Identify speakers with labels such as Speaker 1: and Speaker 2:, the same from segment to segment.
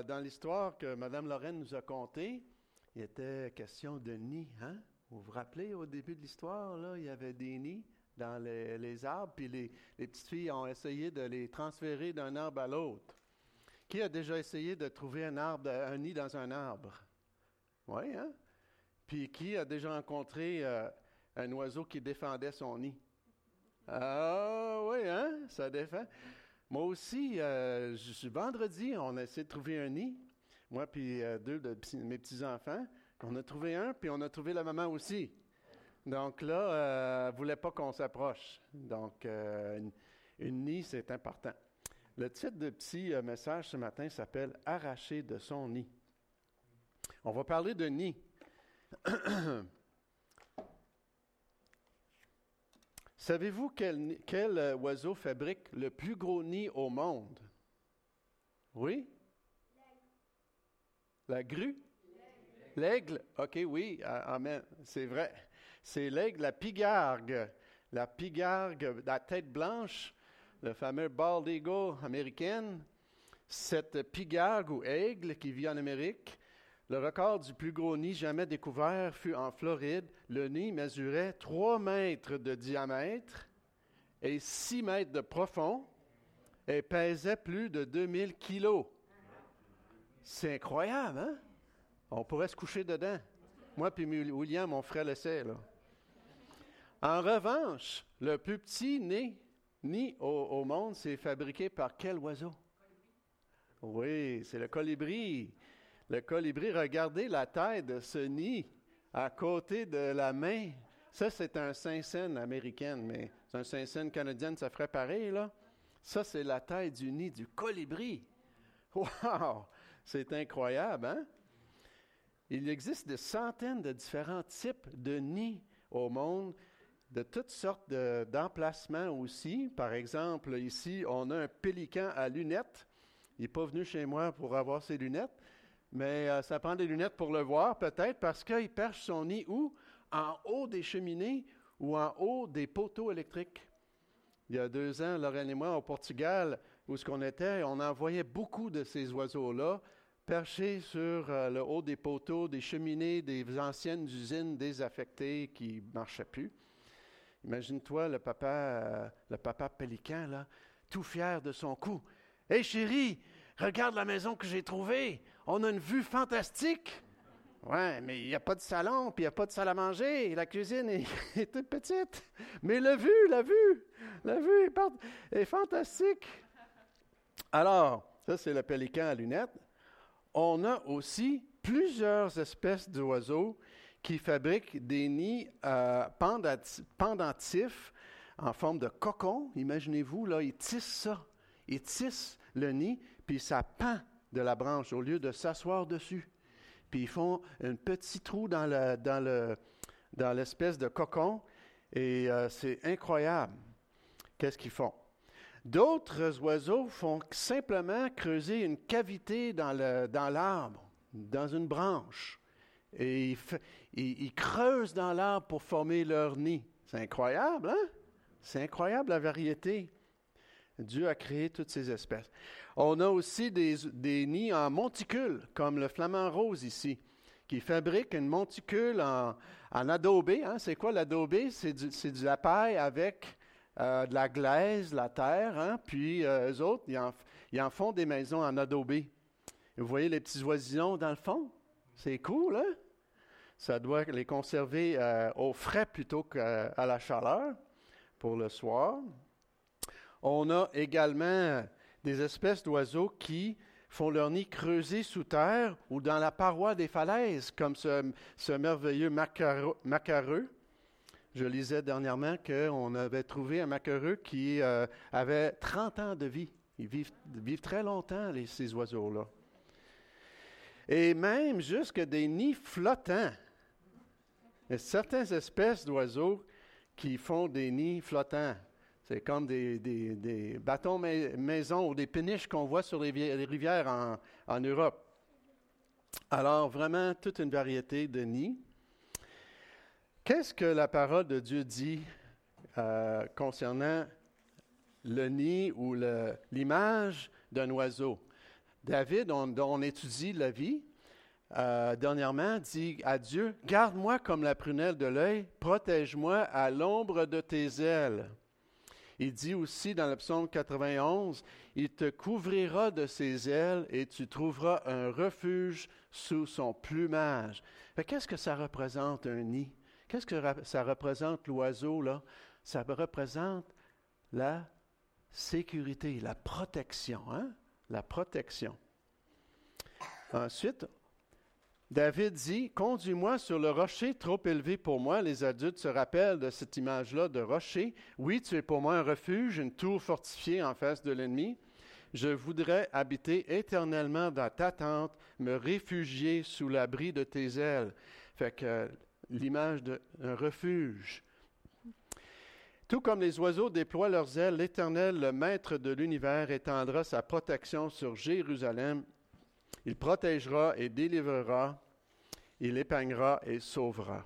Speaker 1: Dans l'histoire que Mme Lorraine nous a contée, il était question de nids. Hein? Vous vous rappelez, au début de l'histoire, là, il y avait des nids dans les arbres, puis les petites filles ont essayé de les transférer d'un arbre à l'autre. Qui a déjà essayé de trouver un nid dans un arbre? Oui, hein? Puis qui a déjà rencontré un oiseau qui défendait son nid? Ah oui, hein? Ça défend. Moi aussi, vendredi, on a essayé de trouver un nid. Moi puis deux de mes petits-enfants. On a trouvé un, puis on a trouvé la maman aussi. Donc là, elle ne voulait pas qu'on s'approche. Donc, une nid, c'est important. Le titre de petit message ce matin s'appelle « Arraché de son nid ». On va parler de nid. Savez-vous quel oiseau fabrique le plus gros nid au monde? Oui? La grue? L'aigle? OK, oui, amen, c'est vrai. C'est l'aigle, la pigargue. La pigargue, la tête blanche, le fameux bald eagle américaine. Cette pigargue ou aigle qui vit en Amérique, le record du plus gros nid jamais découvert fut en Floride. Le nid mesurait 3 mètres de diamètre et 6 mètres de profond et pesait plus de 2000 kilos. C'est incroyable, hein? On pourrait se coucher dedans. Moi puis William, on ferait l'essai, là. En revanche, le plus petit nid au monde, c'est fabriqué par quel oiseau? Oui, c'est le colibri. Le colibri, regardez la taille de ce nid à côté de la main. Ça, c'est un Saint-Saëns américaine, mais c'est un Saint-Saëns canadienne, ça ferait pareil, là. Ça, c'est la taille du nid du colibri. Wow! C'est incroyable, hein? Il existe des centaines de différents types de nids au monde, de toutes sortes d'emplacements aussi. Par exemple, ici, on a un pélican à lunettes. Il n'est pas venu chez moi pour avoir ses lunettes, mais ça prend des lunettes pour le voir, peut-être, parce qu'il perche son nid où? En haut des cheminées ou en haut des poteaux électriques. Il y a 2 ans, Lorraine et moi, au Portugal, où ce qu'on était, on en voyait beaucoup de ces oiseaux-là, perchés sur le haut des poteaux, des cheminées, des anciennes usines désaffectées qui ne marchaient plus. Imagine-toi le papa pélican, là, tout fier de son coup. « Hé chérie, regarde la maison que j'ai trouvée, on a une vue fantastique! » Ouais, mais il n'y a pas de salon, puis il n'y a pas de salle à manger, la cuisine est toute petite. Mais la vue est fantastique. Alors, ça c'est le pélican à lunettes. On a aussi plusieurs espèces d'oiseaux qui fabriquent des nids pendentifs en forme de cocon. Imaginez-vous, là, ils tissent ça. Ils tissent le nid, puis ça pend de la branche au lieu de s'asseoir dessus. Puis ils font un petit trou dans l'espèce de cocon, et c'est incroyable. Qu'est-ce qu'ils font? D'autres oiseaux font simplement creuser une cavité dans l'arbre, dans une branche. Et ils creusent dans l'arbre pour former leur nid. C'est incroyable, hein? C'est incroyable la variété. Dieu a créé toutes ces espèces. On a aussi des nids en monticule, comme le flamant rose ici, qui fabrique une monticule en adobe. Hein? C'est quoi l'adobe? C'est de la paille avec de la glaise, la terre, hein? Puis eux autres, ils en font des maisons en adobe. Vous voyez les petits oisillons dans le fond? C'est cool, hein? Ça doit les conserver au frais plutôt qu'à la chaleur pour le soir. On a également des espèces d'oiseaux qui font leur nid creusé sous terre ou dans la paroi des falaises, comme ce merveilleux macareux. Je lisais dernièrement qu'on avait trouvé un macareux qui avait 30 ans de vie. Ils vivent très longtemps, ces oiseaux-là. Et même jusque des nids flottants. Il y a certaines espèces d'oiseaux qui font des nids flottants. C'est comme des bâtons maison ou des péniches qu'on voit sur les rivières en Europe. Alors, vraiment, toute une variété de nids. Qu'est-ce que la parole de Dieu dit concernant le nid ou l'image d'un oiseau? David, dont on étudie la vie, dernièrement, dit à Dieu, « Garde-moi comme la prunelle de l'œil, protège-moi à l'ombre de tes ailes. » Il dit aussi dans le psaume 91, « Il te couvrira de ses ailes et tu trouveras un refuge sous son plumage. » Qu'est-ce que ça représente un nid? Qu'est-ce que ça représente l'oiseau, là? Ça représente la sécurité, la protection, hein? La protection. Ensuite, David dit, « Conduis-moi sur le rocher trop élevé pour moi. » Les adultes se rappellent de cette image-là de rocher. « Oui, tu es pour moi un refuge, une tour fortifiée en face de l'ennemi. Je voudrais habiter éternellement dans ta tente, me réfugier sous l'abri de tes ailes. » Fait que l'image d'un refuge. Tout comme les oiseaux déploient leurs ailes, l'Éternel, le Maître de l'univers, étendra sa protection sur Jérusalem. Il protégera et délivrera, il épargnera et sauvera.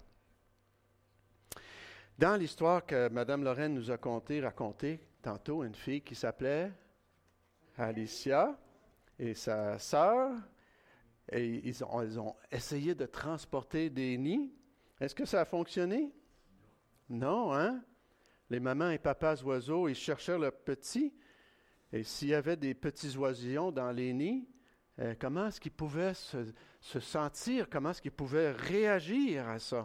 Speaker 1: Dans l'histoire que Mme Lorraine nous a racontée tantôt, une fille qui s'appelait Alicia et sa sœur, et ils ont essayé de transporter des nids. Est-ce que ça a fonctionné? Non, hein? Les mamans et papas oiseaux, ils cherchaient leurs petits, et s'il y avait des petits oisillons dans les nids, comment est-ce qu'ils pouvaient se sentir? Comment est-ce qu'ils pouvaient réagir à ça?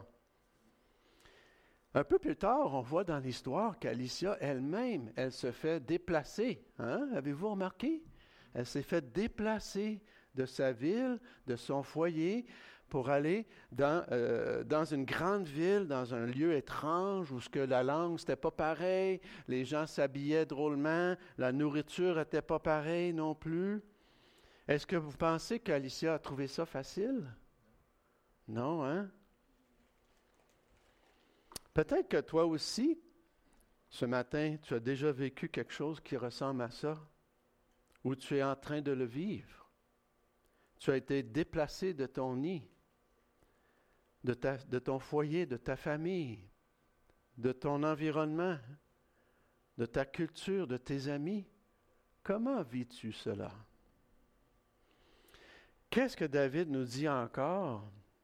Speaker 1: Un peu plus tard, on voit dans l'histoire qu'Alicia elle-même, elle se fait déplacer. Hein? Avez-vous remarqué? Elle s'est fait déplacer de sa ville, de son foyer, pour aller dans une grande ville, dans un lieu étrange où ce que la langue, c'était pas pareil, les gens s'habillaient drôlement, la nourriture n'était pas pareille non plus. Est-ce que vous pensez qu'Alicia a trouvé ça facile? Non, hein? Peut-être que toi aussi, ce matin, tu as déjà vécu quelque chose qui ressemble à ça, ou tu es en train de le vivre. Tu as été déplacé de ton nid, de ton foyer, de ta famille, de ton environnement, de ta culture, de tes amis. Comment vis-tu cela? Qu'est-ce que David nous dit encore?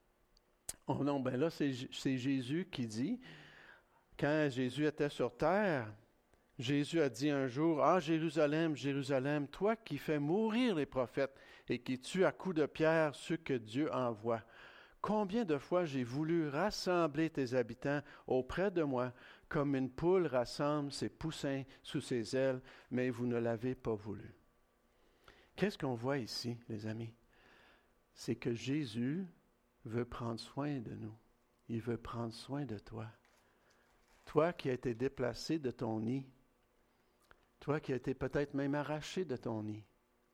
Speaker 1: Oh non, ben là, c'est Jésus qui dit, quand Jésus était sur terre, Jésus a dit un jour, « Ah, Jérusalem, Jérusalem, toi qui fais mourir les prophètes et qui tues à coups de pierre ceux que Dieu envoie. Combien de fois j'ai voulu rassembler tes habitants auprès de moi, comme une poule rassemble ses poussins sous ses ailes, mais vous ne l'avez pas voulu. » Qu'est-ce qu'on voit ici, les amis? C'est que Jésus veut prendre soin de nous. Il veut prendre soin de toi. Toi qui as été déplacé de ton nid, toi qui as été peut-être même arraché de ton nid.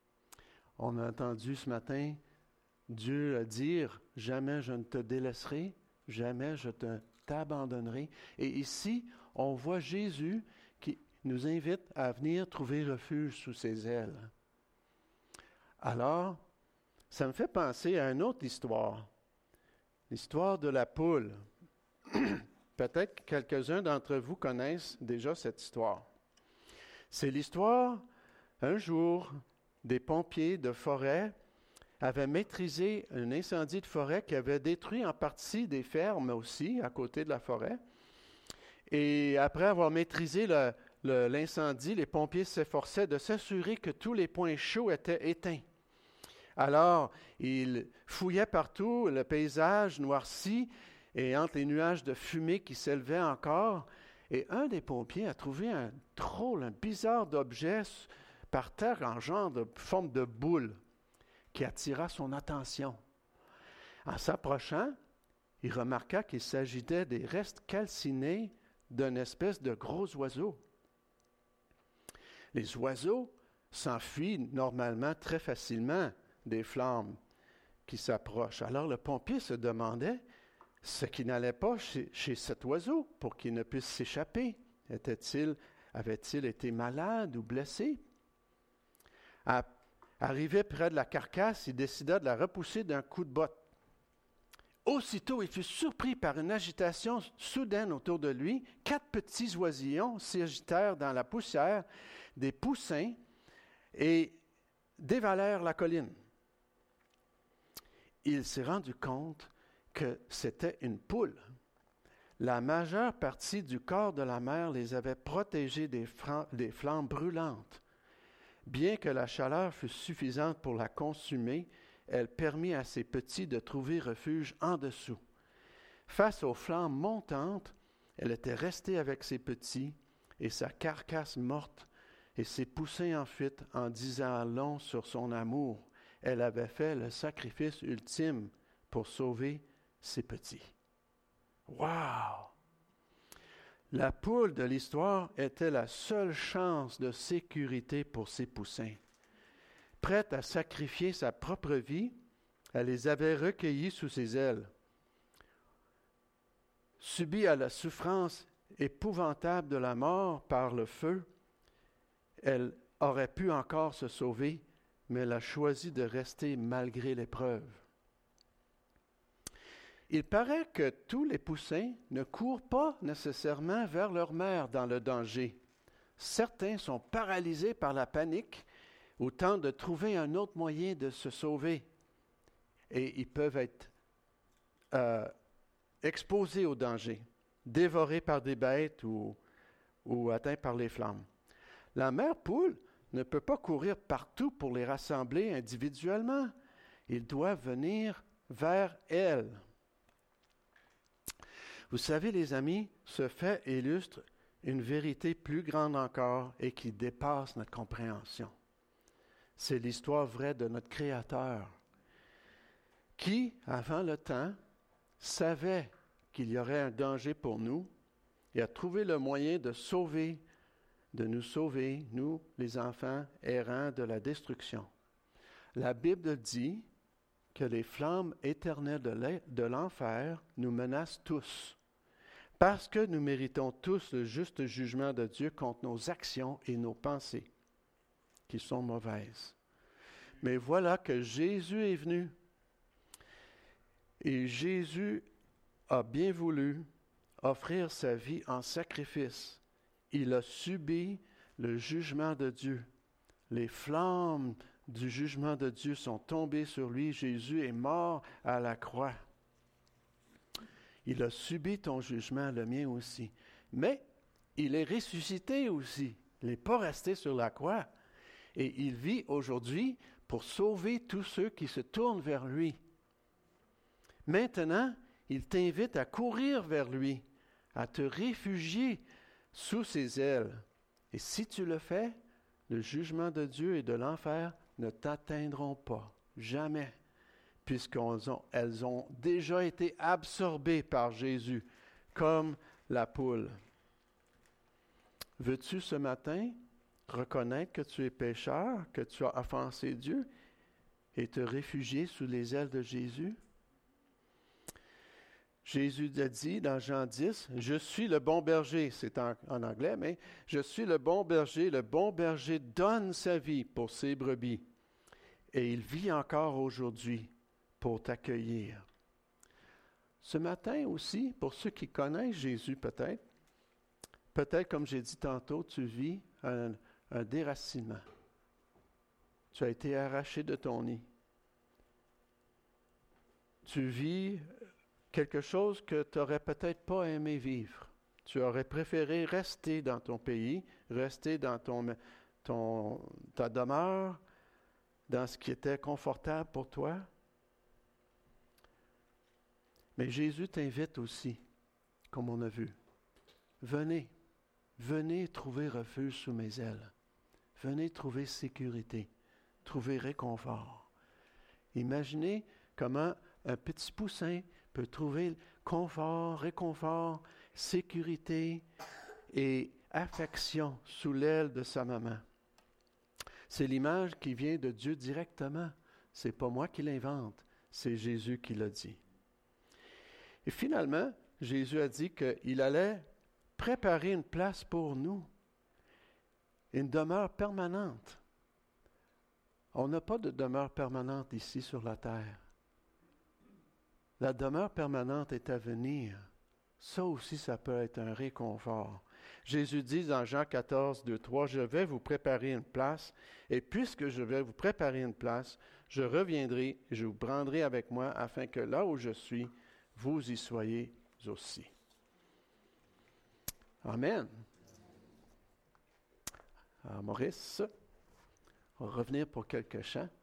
Speaker 1: On a entendu ce matin Dieu dire, « Jamais je ne te délaisserai, jamais je ne t'abandonnerai. » Et ici, on voit Jésus qui nous invite à venir trouver refuge sous ses ailes. Alors, ça me fait penser à une autre histoire, l'histoire de la poule. Peut-être que quelques-uns d'entre vous connaissent déjà cette histoire. C'est l'histoire, un jour, des pompiers de forêt avaient maîtrisé un incendie de forêt qui avait détruit en partie des fermes aussi, à côté de la forêt. Et après avoir maîtrisé l'incendie, les pompiers s'efforçaient de s'assurer que tous les points chauds étaient éteints. Alors, ils fouillaient partout, le paysage noirci, et entre les nuages de fumée qui s'élevaient encore, et un des pompiers a trouvé un bizarre d'objet par terre en genre de forme de boule qui attira son attention. En s'approchant, il remarqua qu'il s'agissait des restes calcinés d'une espèce de gros oiseau. Les oiseaux s'enfuient normalement très facilement des flammes qui s'approchent. Alors le pompier se demandait ce qui n'allait pas chez cet oiseau pour qu'il ne puisse s'échapper. Avait-il été malade ou blessé? Arrivé près de la carcasse, il décida de la repousser d'un coup de botte. Aussitôt, il fut surpris par une agitation soudaine autour de lui. 4 petits oisillons s'agitèrent dans la poussière, des poussins, et dévalèrent la colline. Il s'est rendu compte que c'était une poule. La majeure partie du corps de la mère les avait protégés des flammes brûlantes. Bien que la chaleur fût suffisante pour la consumer, elle permit à ses petits de trouver refuge en dessous. Face aux flammes montantes, elle était restée avec ses petits et sa carcasse morte et ses poussins en fuite en disant long sur son amour. Elle avait fait le sacrifice ultime pour sauver ses petits. Wow! La poule de l'histoire était la seule chance de sécurité pour ses poussins. Prête à sacrifier sa propre vie, elle les avait recueillis sous ses ailes. Subie à la souffrance épouvantable de la mort par le feu, elle aurait pu encore se sauver, mais elle a choisi de rester malgré l'épreuve. Il paraît que tous les poussins ne courent pas nécessairement vers leur mère dans le danger. Certains sont paralysés par la panique ou tentent de trouver un autre moyen de se sauver. Et ils peuvent être exposés au danger, dévorés par des bêtes ou atteints par les flammes. La mère poule ne peut pas courir partout pour les rassembler individuellement. Ils doivent venir vers elle. Vous savez, les amis, ce fait illustre une vérité plus grande encore et qui dépasse notre compréhension. C'est l'histoire vraie de notre Créateur, qui, avant le temps, savait qu'il y aurait un danger pour nous et a trouvé le moyen de nous sauver, nous, les enfants errants de la destruction. La Bible dit que les flammes éternelles de l'enfer nous menacent tous, parce que nous méritons tous le juste jugement de Dieu contre nos actions et nos pensées, qui sont mauvaises. Mais voilà que Jésus est venu, et Jésus a bien voulu offrir sa vie en sacrifice. Il a subi le jugement de Dieu. Les flammes du jugement de Dieu sont tombées sur lui. Jésus est mort à la croix. Il a subi ton jugement, le mien aussi. Mais il est ressuscité aussi. Il n'est pas resté sur la croix. Et il vit aujourd'hui pour sauver tous ceux qui se tournent vers lui. Maintenant, il t'invite à courir vers lui, à te réfugier sous ses ailes. Et si tu le fais, le jugement de Dieu et de l'enfer ne t'atteindront pas, jamais, puisqu'elles ont déjà été absorbées par Jésus, comme la poule. Veux-tu ce matin reconnaître que tu es pécheur, que tu as offensé Dieu et te réfugier sous les ailes de Jésus? Jésus a dit dans Jean 10, « Je suis le bon berger », c'est en anglais, mais « Je suis le bon berger donne sa vie pour ses brebis, et il vit encore aujourd'hui pour t'accueillir. » Ce matin aussi, pour ceux qui connaissent Jésus peut-être comme j'ai dit tantôt, tu vis un déracinement. Tu as été arraché de ton nid. Tu vis quelque chose que tu n'aurais peut-être pas aimé vivre. Tu aurais préféré rester dans ton pays, rester dans ta demeure, dans ce qui était confortable pour toi. Mais Jésus t'invite aussi, comme on a vu. Venez trouver refuge sous mes ailes. Venez trouver sécurité, trouver réconfort. Imaginez comment un petit poussin peut trouver confort, réconfort, sécurité et affection sous l'aile de sa maman. C'est l'image qui vient de Dieu directement. C'est pas moi qui l'invente, c'est Jésus qui l'a dit. Et finalement, Jésus a dit qu'il allait préparer une place pour nous, une demeure permanente. On n'a pas de demeure permanente ici sur la terre. La demeure permanente est à venir. Ça aussi, ça peut être un réconfort. Jésus dit dans Jean 14, 2, 3, « Je vais vous préparer une place, et puisque je vais vous préparer une place, je reviendrai et je vous prendrai avec moi, afin que là où je suis, vous y soyez aussi. » Amen. Alors, Maurice, on va revenir pour quelques chants.